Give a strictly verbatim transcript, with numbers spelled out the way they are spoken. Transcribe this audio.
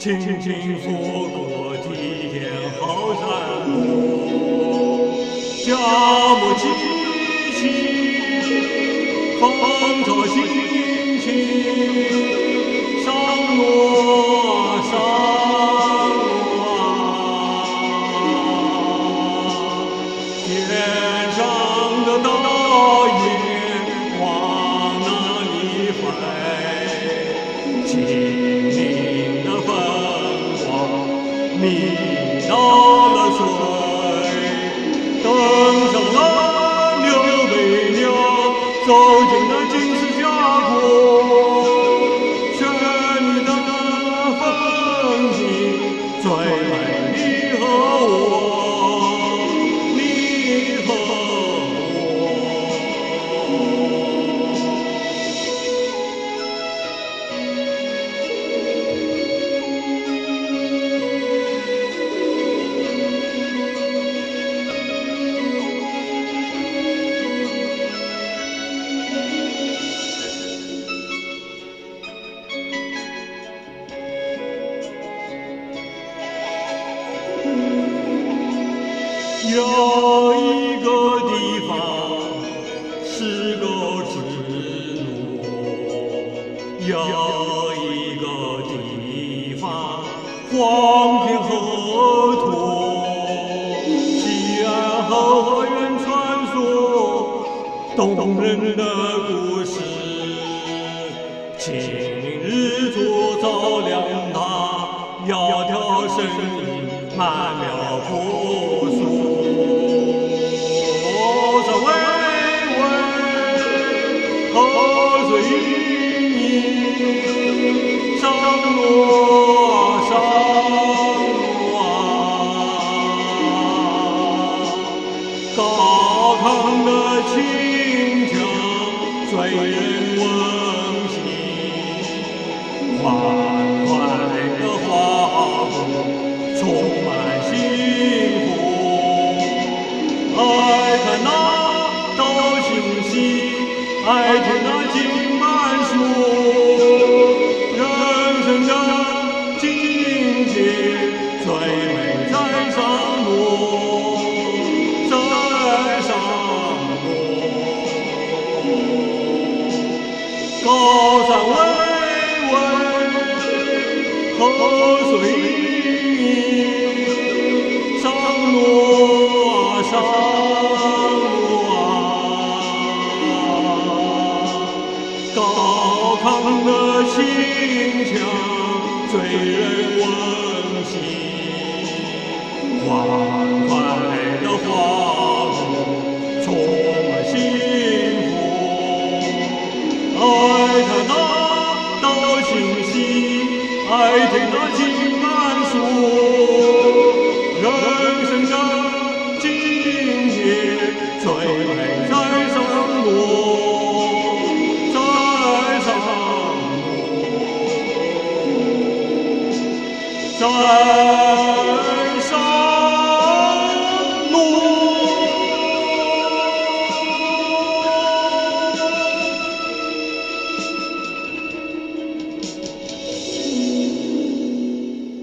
青青佛国体天好山路，家母亲戚，芳草心情，上路啊上路啊，天上的大雁往哪里飞？金陵的风光迷到了水，登上了刘备娘，走进了金丝峡谷，绚丽的风景最美你和我，你和有一个地方是个支路，有一个地方荒平河图，西安后花园传说动人的故事，清明日出照亮它，窈窕身影满了朴素。河水盈盈，上路啊上路啊，高亢的清腔醉人温馨，缓缓的花舞充满幸福。爱看那道星星，爱听那经满书，人生的境界最美在上路，在上路。高山巍巍，河水盈盈，上路啊上路啊，高亢的清腔醉人温馨，缓快的花舞充满幸福。爱看那道星星，爱听那经满书，人生的境界最美在上路。在